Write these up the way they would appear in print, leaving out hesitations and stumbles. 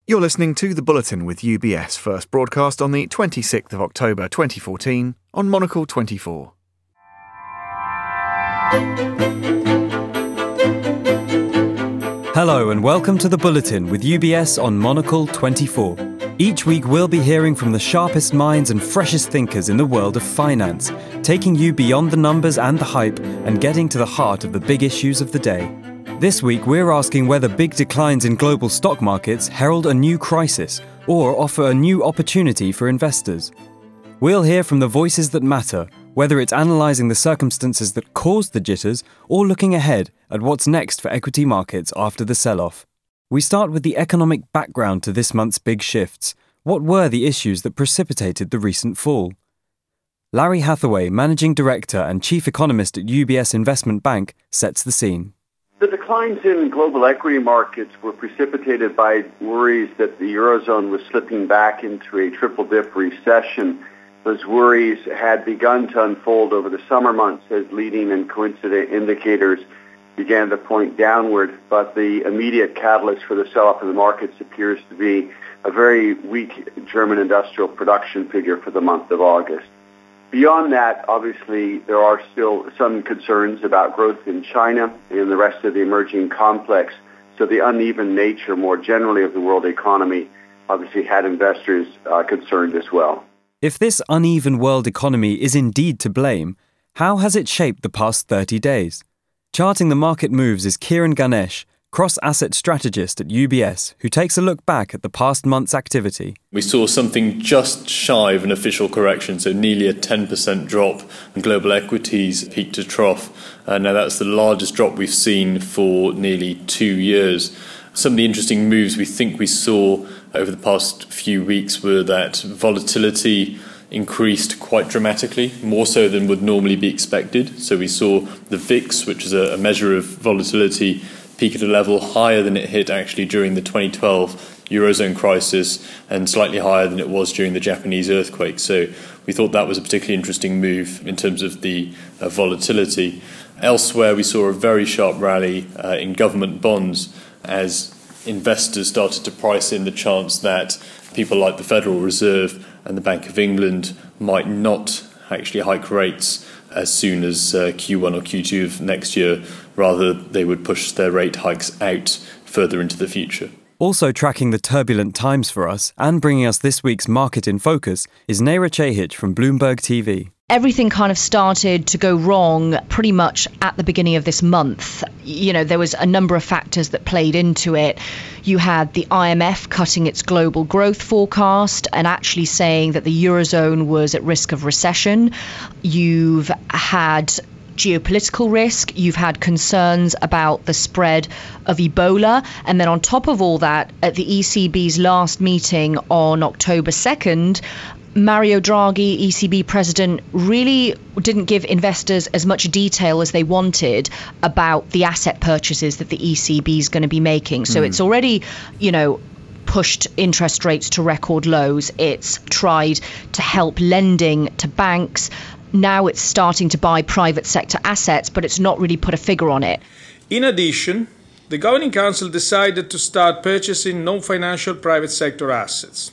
You're listening to The Bulletin with UBS, first broadcast on the 26th of October 2014 on Monocle 24. Hello and welcome to The Bulletin with UBS on Monocle 24. Each week we'll be hearing from the sharpest minds and freshest thinkers in the world of finance, taking you beyond the numbers and the hype and getting to the heart of the big issues of the day. This week we're asking whether big declines in global stock markets herald a new crisis or offer a new opportunity for investors. We'll hear from the voices that matter, whether it's analysing the circumstances that caused the jitters or looking ahead at what's next for equity markets after the sell-off. We start with the economic background to this month's big shifts. What were the issues that precipitated the recent fall? Larry Hathaway, Managing Director and Chief Economist at UBS Investment Bank, sets the scene. The declines in global equity markets were precipitated by worries that the Eurozone was slipping back into a triple-dip recession. Those worries had begun to unfold over the summer months as leading and coincident indicators began to point downward, but the immediate catalyst for the sell-off in the markets appears to be a very weak German industrial production figure for the month of August. Beyond that, obviously, there are still some concerns about growth in China and the rest of the emerging complex. So the uneven nature more generally of the world economy obviously had investors concerned as well. If this uneven world economy is indeed to blame, how has it shaped the past 30 days? Charting the market moves is Kiran Ganesh, cross-asset strategist at UBS, who takes a look back at the past month's activity. We saw something just shy of an official correction, so nearly a 10% drop in global equities peak to trough. Now that's the largest drop we've seen for nearly 2 years. Some of the interesting moves we think we saw over the past few weeks were that volatility increased quite dramatically, more so than would normally be expected. So we saw the VIX, which is a measure of volatility, peak at a level higher than it hit actually during the 2012 Eurozone crisis and slightly higher than it was during the Japanese earthquake. So we thought that was a particularly interesting move in terms of the volatility. Elsewhere, we saw a very sharp rally in government bonds as investors started to price in the chance that people like the Federal Reserve and the Bank of England might not actually hike rates as soon as Q1 or Q2 of next year. Rather, they would push their rate hikes out further into the future. Also tracking the turbulent times for us and bringing us this week's Market in Focus is Neera Chehich from Bloomberg TV. Everything kind of started to go wrong pretty much at the beginning of this month. You know, there was a number of factors that played into it. You had the IMF cutting its global growth forecast and actually saying that the Eurozone was at risk of recession. You've had geopolitical risk, you've had concerns about the spread of Ebola, and then on top of all that, at the ECB's last meeting on October 2nd, Mario Draghi, ECB president, really didn't give investors as much detail as they wanted about the asset purchases that the ECB is going to be making. So it's already, pushed interest rates to record lows. It's tried to help lending to banks. Now it's starting to buy private sector assets, but it's not really put a figure on it. In addition, the Governing Council decided to start purchasing non-financial private sector assets.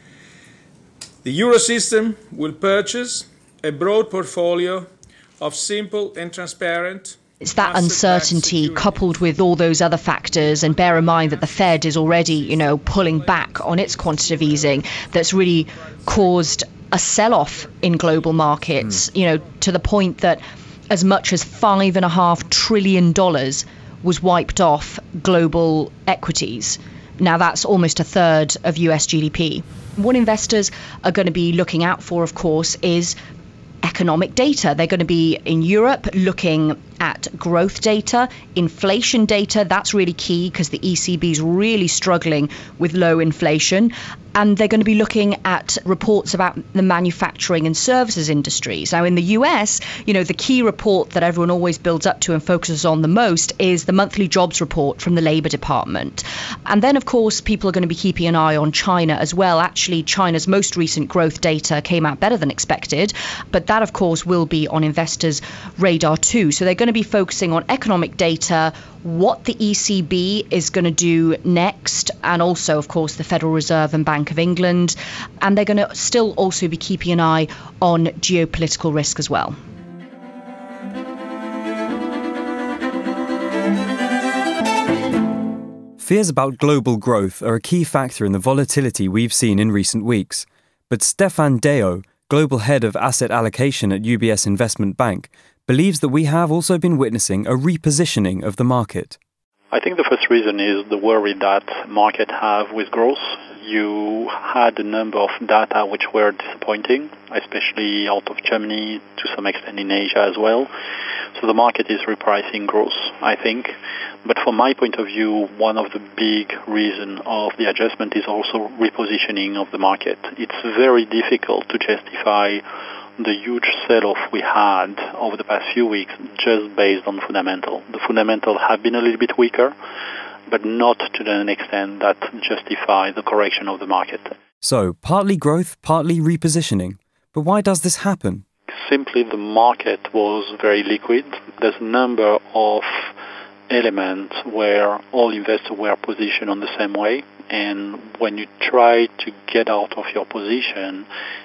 The Eurosystem will purchase a broad portfolio of simple and transparent. It's that uncertainty coupled with all those other factors, and bear in mind that the Fed is already, pulling back on its quantitative easing, that's really caused a sell-off in global markets, to the point that as much as $5.5 trillion was wiped off global equities. Now that's almost a third of US GDP. What investors are going to be looking out for, of course, is economic data. They're going to be in Europe looking at growth data, inflation data. That's really key because the ECB is really struggling with low inflation. And they're going to be looking at reports about the manufacturing and services industries. Now, in the US, the key report that everyone always builds up to and focuses on the most is the monthly jobs report from the Labour Department. And then, of course, people are going to be keeping an eye on China as well. Actually, China's most recent growth data came out better than expected. But that, of course, will be on investors' radar too. So they're going to to be focusing on economic data, what the ECB is going to do next, and also, of course, the Federal Reserve and Bank of England. And they're going to still also be keeping an eye on geopolitical risk as well. Fears about global growth are a key factor in the volatility we've seen in recent weeks. But Stefan Deo, Global Head of Asset Allocation at UBS Investment Bank, believes that we have also been witnessing a repositioning of the market. I think the first reason is the worry that markets have with growth. You had a number of data which were disappointing, especially out of Germany, to some extent in Asia as well. So the market is repricing growth, I think. But from my point of view, one of the big reasons of the adjustment is also repositioning of the market. It's very difficult to justify the huge sell-off we had over the past few weeks just based on fundamental. The fundamentals have been a little bit weaker, but not to an extent that justify the correction of the market. So, partly growth, partly repositioning. But why does this happen? Simply, the market was very liquid. There's a number of elements where all investors were positioned on the same way. And when you try to get out of your position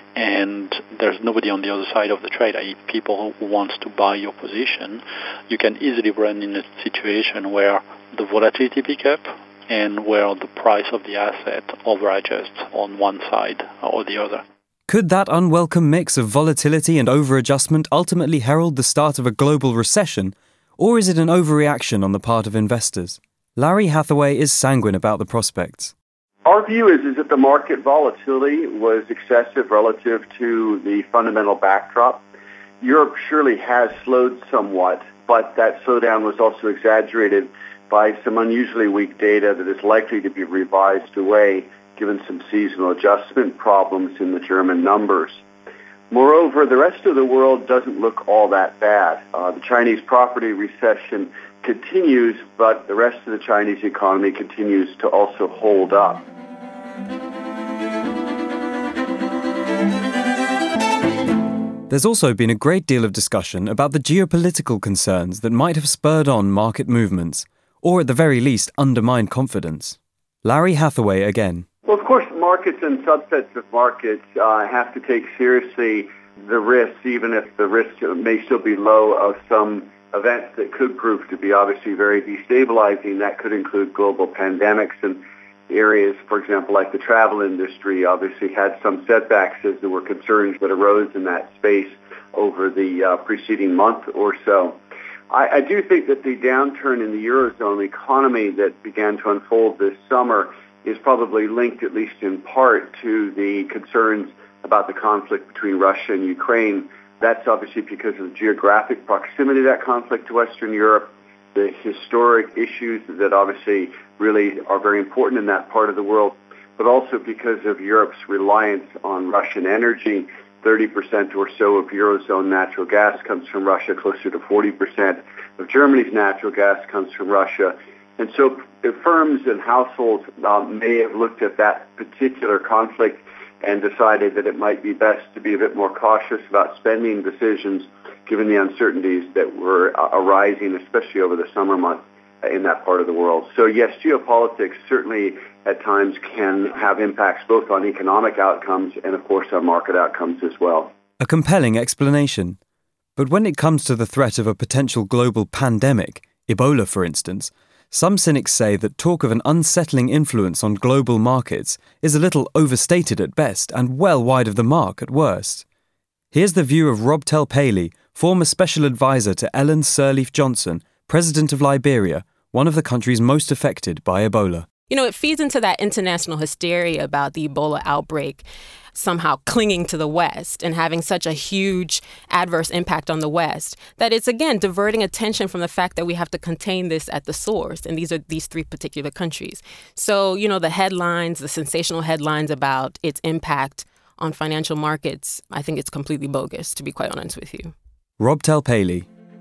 and there's nobody on the other side of the trade, i.e. people who want to buy your position, you can easily run in a situation where the volatility pick up and where the price of the asset over-adjusts on one side or the other. Could that unwelcome mix of volatility and over-adjustment ultimately herald the start of a global recession, or is it an overreaction on the part of investors? Larry Hathaway is sanguine about the prospects. Our view is that the market volatility was excessive relative to the fundamental backdrop. Europe surely has slowed somewhat, but that slowdown was also exaggerated by some unusually weak data that is likely to be revised away given some seasonal adjustment problems in the German numbers. Moreover, the rest of the world doesn't look all that bad. The Chinese property recession continues, but the rest of the Chinese economy continues to also hold up. There's also been a great deal of discussion about the geopolitical concerns that might have spurred on market movements, or at the very least undermined confidence. Larry Hathaway again. Well, of course, markets and subsets of markets have to take seriously the risks, even if the risk may still be low, of some events that could prove to be obviously very destabilizing. That could include global pandemics, and areas, for example, like the travel industry, obviously had some setbacks as there were concerns that arose in that space over the preceding month or so. I do think that the downturn in the Eurozone economy that began to unfold this summer is probably linked, at least in part, to the concerns about the conflict between Russia and Ukraine. That's obviously because of the geographic proximity of that conflict to Western Europe, the historic issues that obviously really are very important in that part of the world, but also because of Europe's reliance on Russian energy. 30% or so of Eurozone natural gas comes from Russia, closer to 40% of Germany's natural gas comes from Russia. And so firms and households may have looked at that particular conflict and decided that it might be best to be a bit more cautious about spending decisions given the uncertainties that were arising, especially over the summer months in that part of the world. So yes, geopolitics certainly at times can have impacts both on economic outcomes and, of course, on market outcomes as well. A compelling explanation. But when it comes to the threat of a potential global pandemic, Ebola for instance, some cynics say that talk of an unsettling influence on global markets is a little overstated at best and well wide of the mark at worst. Here's the view of Rob Telpaley, former special advisor to Ellen Sirleaf Johnson, president of Liberia, one of the countries most affected by Ebola. You know, it feeds into that international hysteria about the Ebola outbreak somehow clinging to the West and having such a huge adverse impact on the West that it's, again, diverting attention from the fact that we have to contain this at the source. And these are these three particular countries. So, you know, the headlines, the sensational headlines about its impact on financial markets, I think it's completely bogus, to be quite honest with you. Rob Telpaley.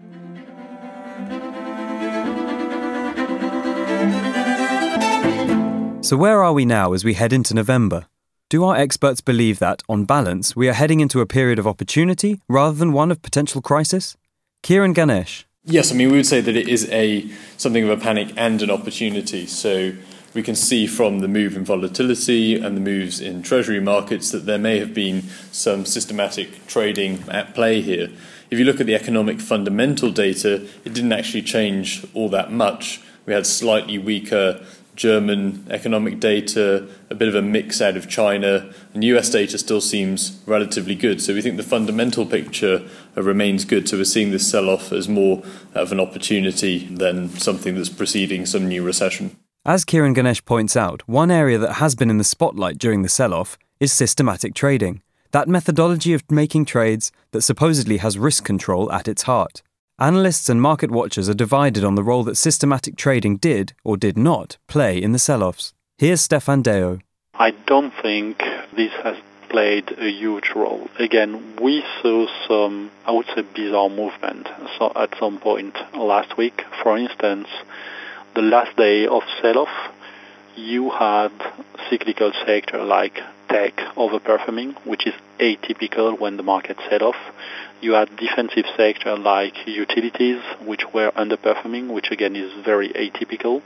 So where are we now as we head into November? Do our experts believe that, on balance, we are heading into a period of opportunity rather than one of potential crisis? Kiran Ganesh. Yes, I mean, we would say that it is something of a panic and an opportunity. So we can see from the move in volatility and the moves in treasury markets that there may have been some systematic trading at play here. If you look at the economic fundamental data, it didn't actually change all that much. We had slightly weaker German economic data, a bit of a mix out of China, and US data still seems relatively good. So we think the fundamental picture remains good. So we're seeing this sell-off as more of an opportunity than something that's preceding some new recession. As Kiran Ganesh points out, one area that has been in the spotlight during the sell-off is systematic trading, that methodology of making trades that supposedly has risk control at its heart. Analysts and market watchers are divided on the role that systematic trading did or did not play in the sell-offs. Here's Stefan Deo. I don't think this has played a huge role. Again, we saw some, I would say, bizarre movement at some point last week. For instance, the last day of sell-off, you had cyclical sector like tech overperforming, which is atypical when the market set off. You had defensive sector like utilities, which were underperforming, which again is very atypical.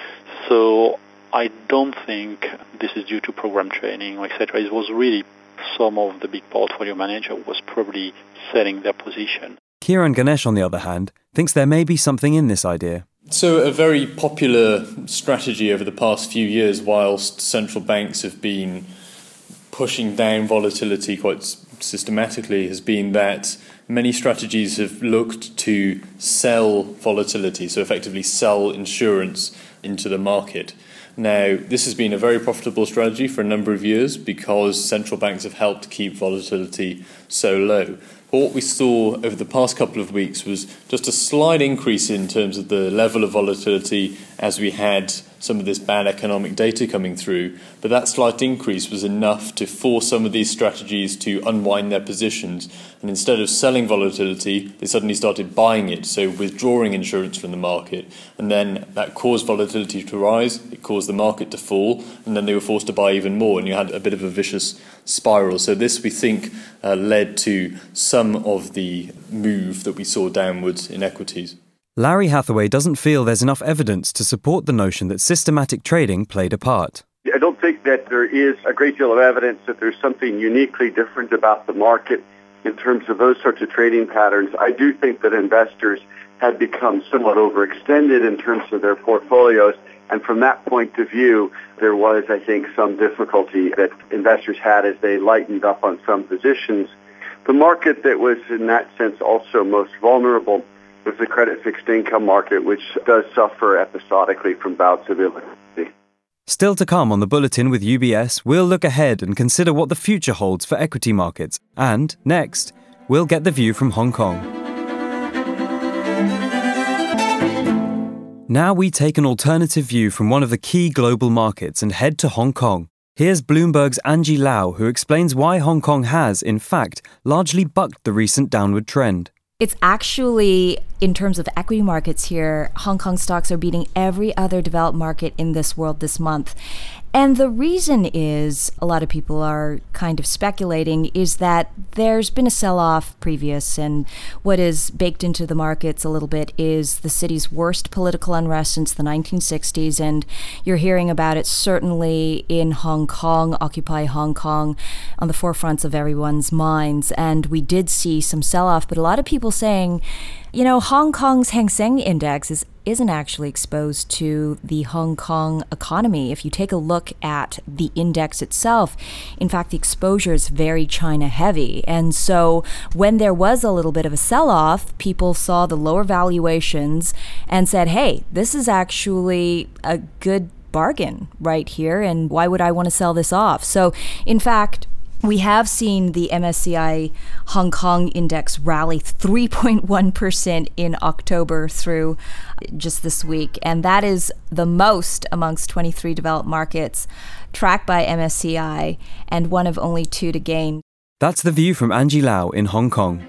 So I don't think this is due to program training, etc. It was really some of the big portfolio manager was probably selling their position. Kiran Ganesh, on the other hand, thinks there may be something in this idea. So a very popular strategy over the past few years, whilst central banks have been pushing down volatility quite systematically, has been that many strategies have looked to sell volatility, so effectively sell insurance into the market. Now, this has been a very profitable strategy for a number of years because central banks have helped keep volatility so low. But what we saw over the past couple of weeks was just a slight increase in terms of the level of volatility as we had some of this bad economic data coming through. But that slight increase was enough to force some of these strategies to unwind their positions. And instead of selling volatility, they suddenly started buying it, so withdrawing insurance from the market. And then that caused volatility to rise, it caused the market to fall, and then they were forced to buy even more, and you had a bit of a vicious spiral. So this, we think, led to some of the move that we saw downwards in equities. Larry Hathaway doesn't feel there's enough evidence to support the notion that systematic trading played a part. I don't think that there is a great deal of evidence that there's something uniquely different about the market in terms of those sorts of trading patterns. I do think that investors had become somewhat overextended in terms of their portfolios, and from that point of view, there was, I think, some difficulty that investors had as they lightened up on some positions. The market that was, in that sense, also most vulnerable was the credit fixed income market, which does suffer episodically from bouts of illiquidity. Still to come on the Bulletin with UBS, we'll look ahead and consider what the future holds for equity markets. And, next, we'll get the view from Hong Kong. Now we take an alternative view from one of the key global markets and head to Hong Kong. Here's Bloomberg's Angie Lau, who explains why Hong Kong has, in fact, largely bucked the recent downward trend. It's actually, in terms of equity markets here, Hong Kong stocks are beating every other developed market in this world this month. And the reason is, a lot of people are kind of speculating, is that there's been a sell-off previous, and what is baked into the markets a little bit is the city's worst political unrest since the 1960s, and you're hearing about it certainly in Hong Kong, Occupy Hong Kong, on the forefronts of everyone's minds. And we did see some sell-off, but a lot of people saying, you know, Hong Kong's Hang Seng Index isn't actually exposed to the Hong Kong economy. If you take a look at the index itself, in fact, the exposure is very China heavy. And so when there was a little bit of a sell-off, people saw the lower valuations and said, hey, this is actually a good bargain right here, and why would I want to sell this off? So in fact, we have seen the MSCI Hong Kong index rally 3.1% in October through just this week, and that is the most amongst 23 developed markets tracked by MSCI, and one of only two to gain. That's the view from Angie Lau in Hong Kong.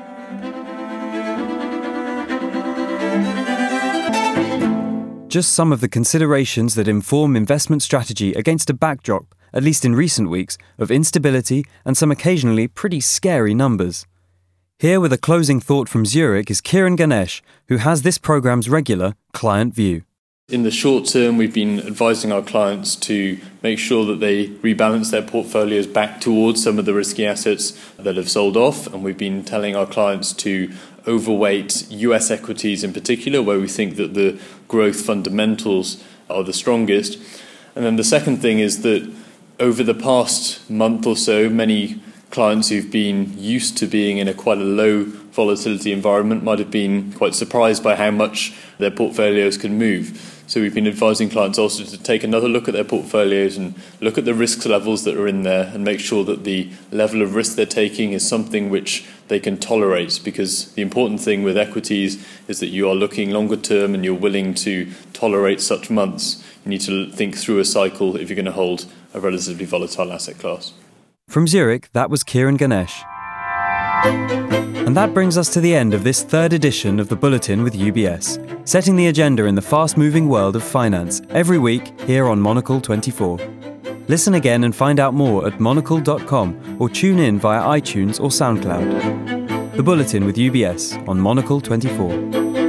Just some of the considerations that inform investment strategy against a backdrop, at least in recent weeks, of instability and some occasionally pretty scary numbers. Here with a closing thought from Zurich is Kieran Ganesh, who has this programme's regular client view. In the short term, we've been advising our clients to make sure that they rebalance their portfolios back towards some of the risky assets that have sold off. And we've been telling our clients to overweight US equities in particular, where we think that the growth fundamentals are the strongest. And then the second thing is that over the past month or so, many clients who've been used to being in quite a low volatility environment might have been quite surprised by how much their portfolios can move. So we've been advising clients also to take another look at their portfolios and look at the risk levels that are in there and make sure that the level of risk they're taking is something which they can tolerate, because the important thing with equities is that you are looking longer term and you're willing to tolerate such months. You need to think through a cycle if you're going to hold a relatively volatile asset class. From Zurich, that was Kieran Ganesh. And that brings us to the end of this third edition of the Bulletin with UBS, setting the agenda in the fast-moving world of finance every week here on Monocle 24. Listen again and find out more at monocle.com or tune in via iTunes or SoundCloud. The Bulletin with UBS on Monocle 24.